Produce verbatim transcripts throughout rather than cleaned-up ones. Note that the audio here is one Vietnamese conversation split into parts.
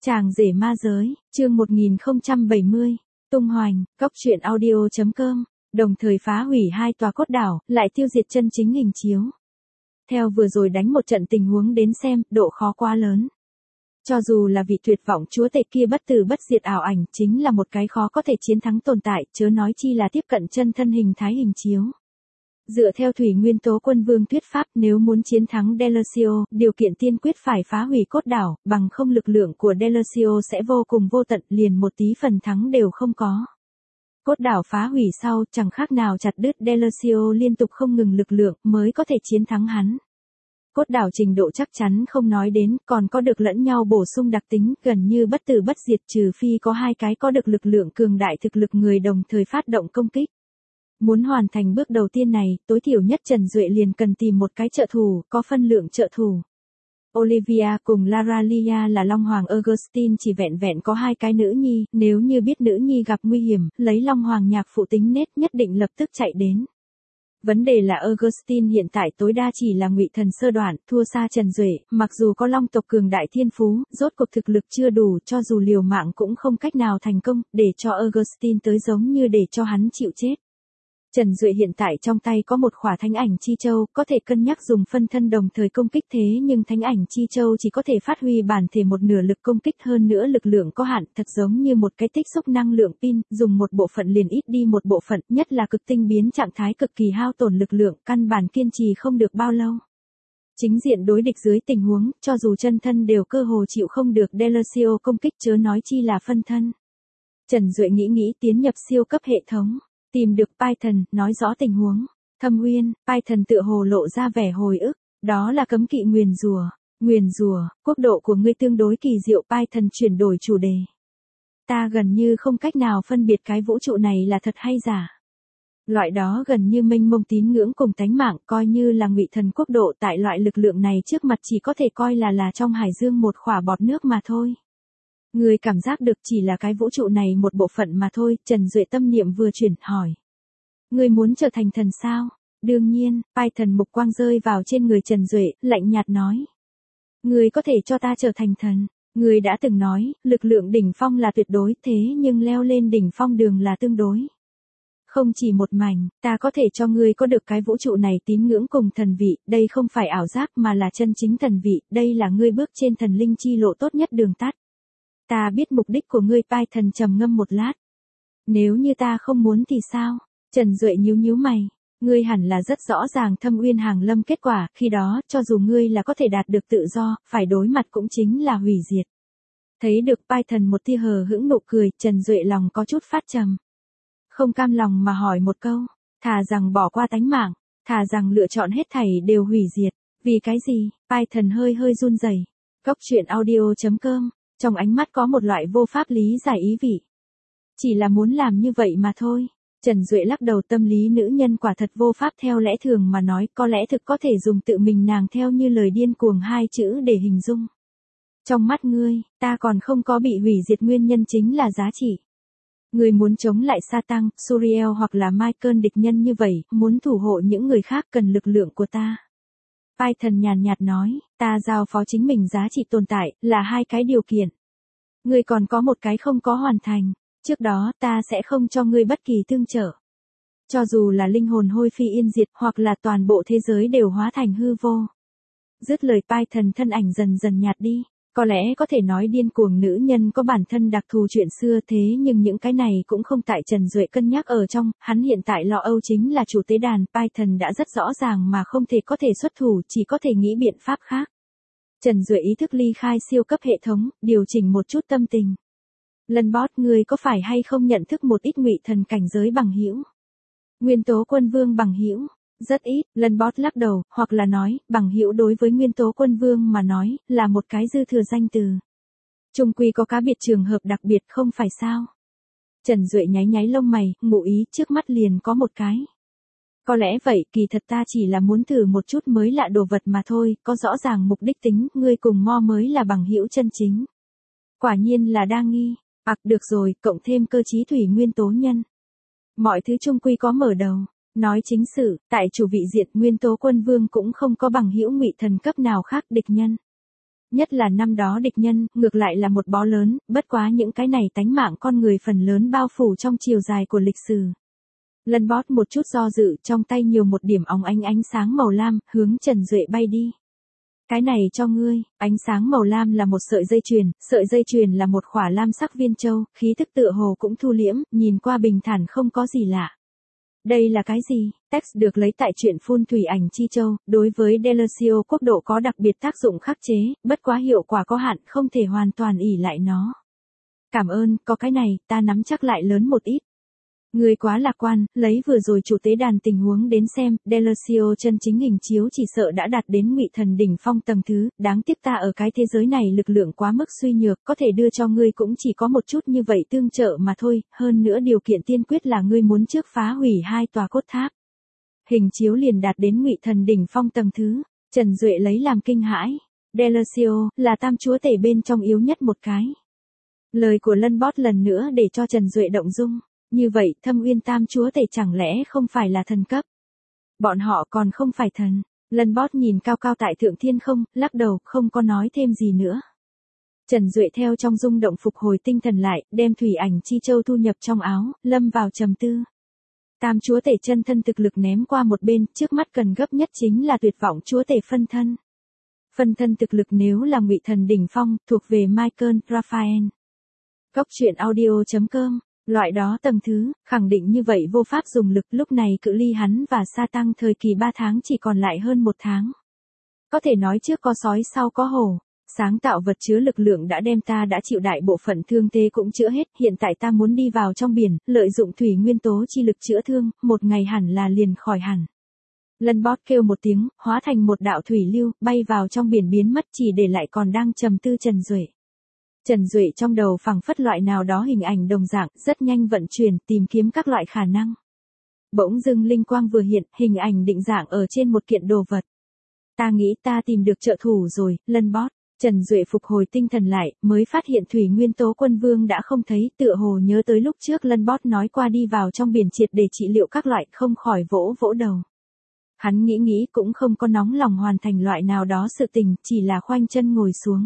Chàng rể ma giới, chương một nghìn không trăm bảy mươi, tung hoành, cóc truyện audio.com, đồng thời phá hủy hai tòa cốt đảo, lại tiêu diệt chân chính hình chiếu. Theo vừa rồi đánh một trận tình huống đến xem, độ khó quá lớn. Cho dù là vị tuyệt vọng chúa tể kia bất tử bất diệt ảo ảnh, chính là một cái khó có thể chiến thắng tồn tại, chớ nói chi là tiếp cận chân thân hình thái hình chiếu. Dựa theo thủy nguyên tố quân vương thuyết pháp, nếu muốn chiến thắng Delacio, điều kiện tiên quyết phải phá hủy cốt đảo, bằng không lực lượng của Delacio sẽ vô cùng vô tận, liền một tí phần thắng đều không có. Cốt đảo phá hủy sau, chẳng khác nào chặt đứt Delacio liên tục không ngừng lực lượng, mới có thể chiến thắng hắn. Cốt đảo trình độ chắc chắn không nói đến, còn có được lẫn nhau bổ sung đặc tính, gần như bất tử bất diệt, trừ phi có hai cái có được lực lượng cường đại thực lực người đồng thời phát động công kích. Muốn hoàn thành bước đầu tiên này, tối thiểu nhất Trần Duệ liền cần tìm một cái trợ thủ, có phân lượng trợ thủ. Olivia cùng Laralia là Long Hoàng Augustine chỉ vẹn vẹn có hai cái nữ nhi, nếu như biết nữ nhi gặp nguy hiểm, lấy Long Hoàng nhạc phụ tính nết nhất định lập tức chạy đến. Vấn đề là Augustine hiện tại tối đa chỉ là ngụy thần sơ đoạn, thua xa Trần Duệ, mặc dù có Long tộc cường đại thiên phú, rốt cuộc thực lực chưa đủ, cho dù liều mạng cũng không cách nào thành công, để cho Augustine tới giống như để cho hắn chịu chết. Trần Duệ hiện tại trong tay có một khỏa thánh ảnh chi châu, có thể cân nhắc dùng phân thân đồng thời công kích, thế nhưng thánh ảnh chi châu chỉ có thể phát huy bản thể một nửa lực công kích, hơn nữa lực lượng có hạn, thật giống như một cái tích xúc năng lượng pin, dùng một bộ phận liền ít đi một bộ phận, nhất là cực tinh biến trạng thái cực kỳ hao tổn lực lượng, căn bản kiên trì không được bao lâu. Chính diện đối địch dưới tình huống, cho dù chân thân đều cơ hồ chịu không được Delacio công kích, chớ nói chi là phân thân. Trần Duệ nghĩ nghĩ tiến nhập siêu cấp hệ thống. Tìm được Python, nói rõ tình huống. Thâm Uyên, Python tựa hồ lộ ra vẻ hồi ức, đó là cấm kỵ nguyền rủa. Nguyền rủa, quốc độ của ngươi tương đối kỳ diệu. Python chuyển đổi chủ đề. Ta gần như không cách nào phân biệt cái vũ trụ này là thật hay giả. Loại đó gần như mênh mông tín ngưỡng cùng tánh mạng, coi như là ngụy thần quốc độ, tại loại lực lượng này trước mặt chỉ có thể coi là là trong hải dương một khỏa bọt nước mà thôi. Người cảm giác được chỉ là cái vũ trụ này một bộ phận mà thôi. Trần Duệ tâm niệm vừa chuyển, hỏi. Người muốn trở thành thần sao? Đương nhiên. Python mục quang rơi vào trên người Trần Duệ, lạnh nhạt nói. Người có thể cho ta trở thành thần. Người đã từng nói, lực lượng đỉnh phong là tuyệt đối, thế nhưng leo lên đỉnh phong đường là tương đối. Không chỉ một mảnh, ta có thể cho ngươi có được cái vũ trụ này tín ngưỡng cùng thần vị, đây không phải ảo giác mà là chân chính thần vị, đây là ngươi bước trên thần linh chi lộ tốt nhất đường tắt. Ta biết mục đích của ngươi. Python trầm ngâm một lát. Nếu như ta không muốn thì sao? Trần Duệ nhíu nhíu mày. Ngươi hẳn là rất rõ ràng Thâm Uyên hàng lâm kết quả, khi đó, cho dù ngươi là có thể đạt được tự do, phải đối mặt cũng chính là hủy diệt. Thấy được Python một tia hờ hững nụ cười, Trần Duệ lòng có chút phát trầm. Không cam lòng mà hỏi một câu, thà rằng bỏ qua tánh mạng, thà rằng lựa chọn hết thảy đều hủy diệt, vì cái gì? Python hơi hơi run rẩy. Cóc truyện audio.com. Trong ánh mắt có một loại vô pháp lý giải ý vị. Chỉ là muốn làm như vậy mà thôi. Trần Duệ lắc đầu, tâm lý nữ nhân quả thật vô pháp theo lẽ thường mà nói, có lẽ thực có thể dùng tự mình nàng theo như lời điên cuồng hai chữ để hình dung. Trong mắt ngươi, ta còn không có bị hủy diệt nguyên nhân chính là giá trị. Ngươi muốn chống lại Satan, Suriel hoặc là Michael địch nhân như vậy, muốn thủ hộ những người khác cần lực lượng của ta. Python nhàn nhạt nói, ta giao phó chính mình giá trị tồn tại, là hai cái điều kiện. Ngươi còn có một cái không có hoàn thành, trước đó ta sẽ không cho ngươi bất kỳ tương trợ. Cho dù là linh hồn hôi phi yên diệt hoặc là toàn bộ thế giới đều hóa thành hư vô. Dứt lời Python thân ảnh dần dần nhạt đi. Có lẽ có thể nói điên cuồng nữ nhân có bản thân đặc thù chuyện xưa, thế nhưng những cái này cũng không tại Trần Duệ cân nhắc ở trong, hắn hiện tại lo âu chính là chủ tế đàn. Python đã rất rõ ràng mà không thể có thể xuất thủ, chỉ có thể nghĩ biện pháp khác. Trần Duệ ý thức ly khai siêu cấp hệ thống, điều chỉnh một chút tâm tình. Lân Bot, ngươi có phải hay không nhận thức một ít ngụy thần cảnh giới bằng hữu? Nguyên tố quân vương bằng hữu? Rất ít. Lân Bot lắc đầu, hoặc là nói, bằng hữu đối với nguyên tố quân vương mà nói, là một cái dư thừa danh từ. Chung quy có cá biệt trường hợp đặc biệt, không phải sao? Trần Duệ nháy nháy lông mày, ngụ ý trước mắt liền có một cái. Có lẽ vậy, kỳ thật ta chỉ là muốn thử một chút mới lạ đồ vật mà thôi, có rõ ràng mục đích tính, ngươi cùng Mo mới là bằng hữu chân chính. Quả nhiên là đa nghi. Ặc, được rồi, cộng thêm cơ trí thủy nguyên tố nhân. Mọi thứ chung quy có mở đầu. Nói chính sự, tại chủ vị diện nguyên tố quân vương cũng không có bằng hữu ngụy thần cấp nào khác địch nhân. Nhất là năm đó địch nhân, ngược lại là một bó lớn, bất quá những cái này tánh mạng con người phần lớn bao phủ trong chiều dài của lịch sử. Lân Bót một chút do dự, trong tay nhiều một điểm óng ánh ánh sáng màu lam, hướng Trần Duệ bay đi. Cái này cho ngươi, ánh sáng màu lam là một sợi dây chuyền, sợi dây chuyền là một khỏa lam sắc viên châu, khí tức tựa hồ cũng thu liễm, nhìn qua bình thản không có gì lạ. Đây là cái gì? Text được lấy tại truyện phun thủy ảnh chi châu, đối với Delusio quốc độ có đặc biệt tác dụng khắc chế, bất quá hiệu quả có hạn, không thể hoàn toàn ỷ lại nó. Cảm ơn, có cái này, ta nắm chắc lại lớn một ít. Người quá lạc quan, lấy vừa rồi chủ tế đàn tình huống đến xem, Delusio chân chính hình chiếu chỉ sợ đã đạt đến ngụy thần đỉnh phong tầng thứ, đáng tiếc ta ở cái thế giới này lực lượng quá mức suy nhược, có thể đưa cho ngươi cũng chỉ có một chút như vậy tương trợ mà thôi, hơn nữa điều kiện tiên quyết là ngươi muốn trước phá hủy hai tòa cốt tháp. Hình chiếu liền đạt đến ngụy thần đỉnh phong tầng thứ, Trần Duệ lấy làm kinh hãi. Delusio là tam chúa tể bên trong yếu nhất một cái. Lời của Lân Bót lần nữa để cho Trần Duệ động dung. Như vậy, Thâm Uyên Tam Chúa Tể chẳng lẽ không phải là thần cấp? Bọn họ còn không phải thần. Lân Bót nhìn cao cao tại thượng thiên không, lắc đầu, không có nói thêm gì nữa. Trần Duệ theo trong rung động phục hồi tinh thần lại, đem thủy ảnh chi châu thu nhập trong áo, lâm vào trầm tư. Tam Chúa Tể chân thân thực lực ném qua một bên, trước mắt cần gấp nhất chính là tuyệt vọng Chúa Tể phân thân. Phân thân thực lực nếu là ngụy thần đỉnh phong, thuộc về Michael, Raphael. Góc truyện audio chấm com. Loại đó tầng thứ, khẳng định như vậy vô pháp dùng lực, lúc này cự ly hắn và sa tăng thời kỳ ba tháng chỉ còn lại hơn một tháng. Có thể nói trước có sói sau có hổ, sáng tạo vật chứa lực lượng đã đem ta đã chịu đại bộ phận thương thế cũng chữa hết, hiện tại ta muốn đi vào trong biển, lợi dụng thủy nguyên tố chi lực chữa thương, một ngày hẳn là liền khỏi hẳn. Lân Bót kêu một tiếng, hóa thành một đạo thủy lưu, bay vào trong biển biến mất chỉ để lại còn đang trầm tư Trần Duệ. Trần Duệ trong đầu phảng phất loại nào đó hình ảnh đồng dạng, rất nhanh vận chuyển, tìm kiếm các loại khả năng. Bỗng dưng linh quang vừa hiện, hình ảnh định dạng ở trên một kiện đồ vật. Ta nghĩ ta tìm được trợ thủ rồi, Lân Bót. Trần Duệ phục hồi tinh thần lại, mới phát hiện thủy nguyên tố quân vương đã không thấy, tựa hồ nhớ tới lúc trước Lân Bót nói qua đi vào trong biển triệt để trị liệu các loại, không khỏi vỗ vỗ đầu. Hắn nghĩ nghĩ cũng không có nóng lòng hoàn thành loại nào đó sự tình, chỉ là khoanh chân ngồi xuống.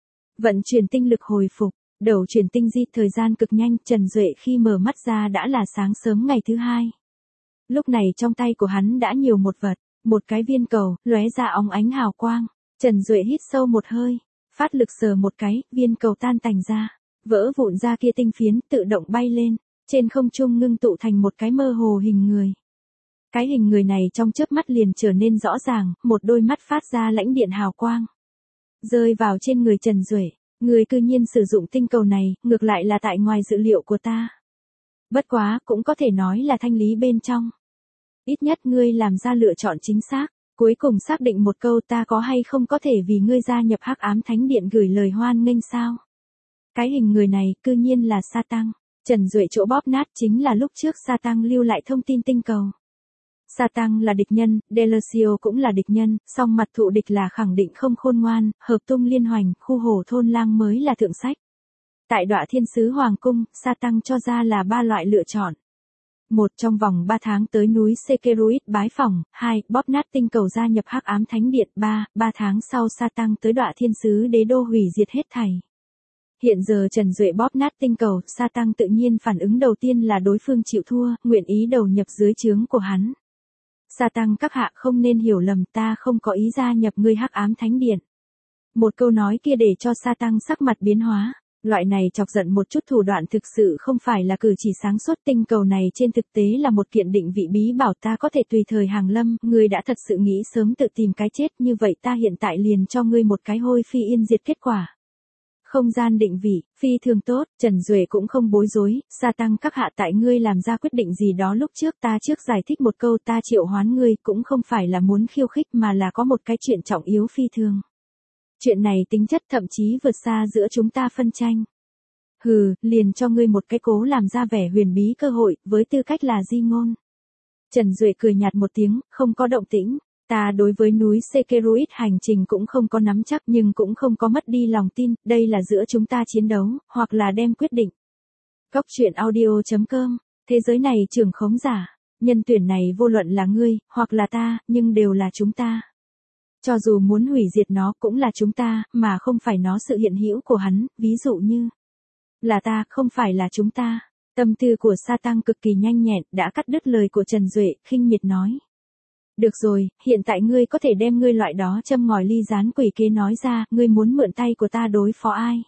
Vận chuyển tinh lực hồi phục, đầu chuyển tinh di, thời gian cực nhanh, Trần Duệ khi mở mắt ra đã là sáng sớm ngày thứ hai. Lúc này trong tay của hắn đã nhiều một vật, một cái viên cầu, lóe ra óng ánh hào quang. Trần Duệ hít sâu một hơi, phát lực sờ một cái, viên cầu tan tành ra, vỡ vụn ra kia tinh phiến, tự động bay lên, trên không trung ngưng tụ thành một cái mơ hồ hình người. Cái hình người này trong chớp mắt liền trở nên rõ ràng, một đôi mắt phát ra lãnh điện hào quang. Rơi vào trên người Trần Duệ, người cư nhiên sử dụng tinh cầu này, ngược lại là tại ngoài dự liệu của ta. Bất quá, cũng có thể nói là thanh lý bên trong. Ít nhất ngươi làm ra lựa chọn chính xác, cuối cùng xác định một câu ta có hay không có thể vì ngươi gia nhập Hắc Ám Thánh Điện gửi lời hoan nghênh sao. Cái hình người này, cư nhiên là Sa Tăng. Trần Duệ chỗ bóp nát chính là lúc trước Sa Tăng lưu lại thông tin tinh cầu. Sa Tăng là địch nhân, Delusio cũng là địch nhân, song mặt thụ địch là khẳng định không khôn ngoan, hợp tung liên hoành, khu hổ thôn lang mới là thượng sách. Tại Đọa Thiên Sứ Hoàng Cung, Sa Tăng cho ra là ba loại lựa chọn. Một, trong vòng ba tháng tới núi Sekeruit bái phỏng, hai, bóp nát tinh cầu gia nhập Hắc Ám Thánh Điện, ba, ba tháng sau Sa Tăng tới Đọa Thiên Sứ Đế Đô hủy diệt hết thảy. Hiện giờ Trần Duệ bóp nát tinh cầu, Sa Tăng tự nhiên phản ứng đầu tiên là đối phương chịu thua, nguyện ý đầu nhập dưới trướng của hắn. Sa Tăng các hạ không nên hiểu lầm, ta không có ý gia nhập ngươi Hắc Ám Thánh Điện. Một câu nói kia để cho Sa Tăng sắc mặt biến hóa, loại này chọc giận một chút thủ đoạn thực sự không phải là cử chỉ sáng suốt, tinh cầu này trên thực tế là một kiện định vị bí bảo ta có thể tùy thời hàng lâm, ngươi đã thật sự nghĩ sớm tự tìm cái chết, như vậy ta hiện tại liền cho ngươi một cái hôi phi yên diệt kết quả. Không gian định vị, phi thường tốt, Trần Duệ cũng không bối rối, Sa Tăng các hạ tại ngươi làm ra quyết định gì đó lúc trước ta trước giải thích một câu ta triệu hoán ngươi cũng không phải là muốn khiêu khích mà là có một cái chuyện trọng yếu phi thường. Chuyện này tính chất thậm chí vượt xa giữa chúng ta phân tranh. Hừ, liền cho ngươi một cái cố làm ra vẻ huyền bí cơ hội, với tư cách là di ngôn. Trần Duệ cười nhạt một tiếng, không có động tĩnh. Ta đối với núi Sekeruit hành trình cũng không có nắm chắc nhưng cũng không có mất đi lòng tin, đây là giữa chúng ta chiến đấu, hoặc là đem quyết định. Góc truyện audio chấm com, thế giới này trưởng khống giả, nhân tuyển này vô luận là ngươi, hoặc là ta, nhưng đều là chúng ta. Cho dù muốn hủy diệt nó cũng là chúng ta, mà không phải nó sự hiện hữu của hắn, ví dụ như là ta, không phải là chúng ta. Tâm tư của Sa Tăng cực kỳ nhanh nhẹn, đã cắt đứt lời của Trần Duệ, khinh miệt nói. Được rồi, hiện tại ngươi có thể đem ngươi loại đó châm ngòi ly gián quỷ kế nói ra, ngươi muốn mượn tay của ta đối phó ai?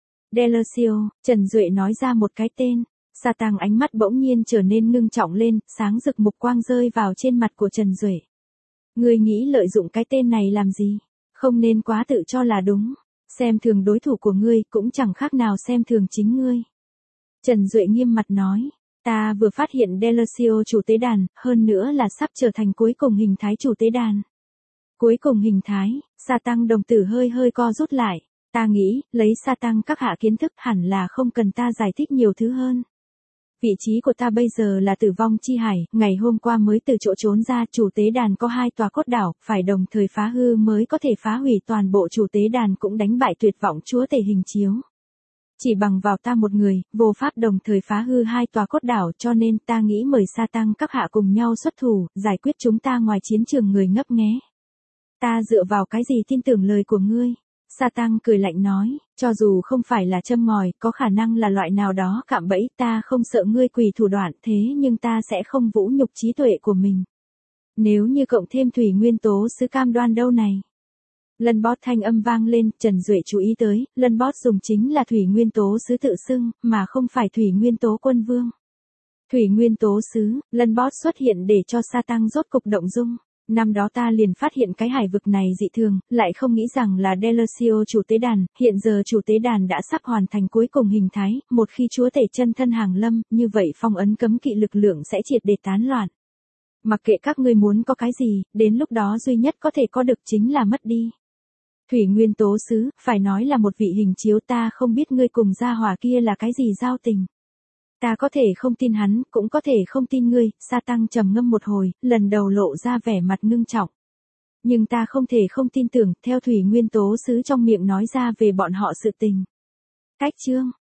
Delasio, Trần Duệ nói ra một cái tên. Sa Tăng ánh mắt bỗng nhiên trở nên ngưng trọng lên, sáng rực mục quang rơi vào trên mặt của Trần Duệ. Ngươi nghĩ lợi dụng cái tên này làm gì? Không nên quá tự cho là đúng. Xem thường đối thủ của ngươi cũng chẳng khác nào xem thường chính ngươi. Trần Duệ nghiêm mặt nói. Ta vừa phát hiện Delasio chủ tế đàn, hơn nữa là sắp trở thành cuối cùng hình thái chủ tế đàn. Cuối cùng hình thái, Sa Tăng đồng tử hơi hơi co rút lại. Ta nghĩ, lấy Sa Tăng các hạ kiến thức hẳn là không cần ta giải thích nhiều thứ hơn. Vị trí của ta bây giờ là tử vong chi hải, ngày hôm qua mới từ chỗ trốn ra, chủ tế đàn có hai tòa cốt đảo, phải đồng thời phá hư mới có thể phá hủy toàn bộ. Chủ tế đàn cũng đánh bại tuyệt vọng chúa tể hình chiếu. Chỉ bằng vào ta một người, vô pháp đồng thời phá hư hai tòa cốt đảo, cho nên ta nghĩ mời Sa Tăng các hạ cùng nhau xuất thủ, giải quyết chúng ta ngoài chiến trường. Người ngấp nghé. Ta dựa vào cái gì tin tưởng lời của ngươi? Sa Tăng cười lạnh nói, cho dù không phải là châm ngòi, có khả năng là loại nào đó cạm bẫy, ta không sợ ngươi quỷ thủ đoạn, thế nhưng ta sẽ không vũ nhục trí tuệ của mình. Nếu như cộng thêm thủy nguyên tố sứ cam đoan đâu này. Lân Bót thanh âm vang lên, Trần Duệ chú ý tới, Lân Bót dùng chính là thủy nguyên tố sứ tự xưng, mà không phải thủy nguyên tố quân vương. Thủy nguyên tố sứ, Lân Bót xuất hiện để cho Sa Tăng rốt cục động dung. Năm đó ta liền phát hiện cái hải vực này dị thường, lại không nghĩ rằng là Delasio chủ tế đàn, hiện giờ chủ tế đàn đã sắp hoàn thành cuối cùng hình thái, một khi chúa tể chân thân hàng lâm, như vậy phong ấn cấm kỵ lực lượng sẽ triệt để tán loạn. Mặc kệ các ngươi muốn có cái gì, đến lúc đó duy nhất có thể có được chính là mất đi. Thủy nguyên tố sứ, phải nói là một vị hình chiếu, ta không biết ngươi cùng gia hỏa kia là cái gì giao tình. Ta có thể không tin hắn, cũng có thể không tin ngươi. Sa Tăng trầm ngâm một hồi, lần đầu lộ ra vẻ mặt ngưng trọng. Nhưng ta không thể không tin tưởng, theo thủy nguyên tố sứ trong miệng nói ra về bọn họ sự tình. Cách chương,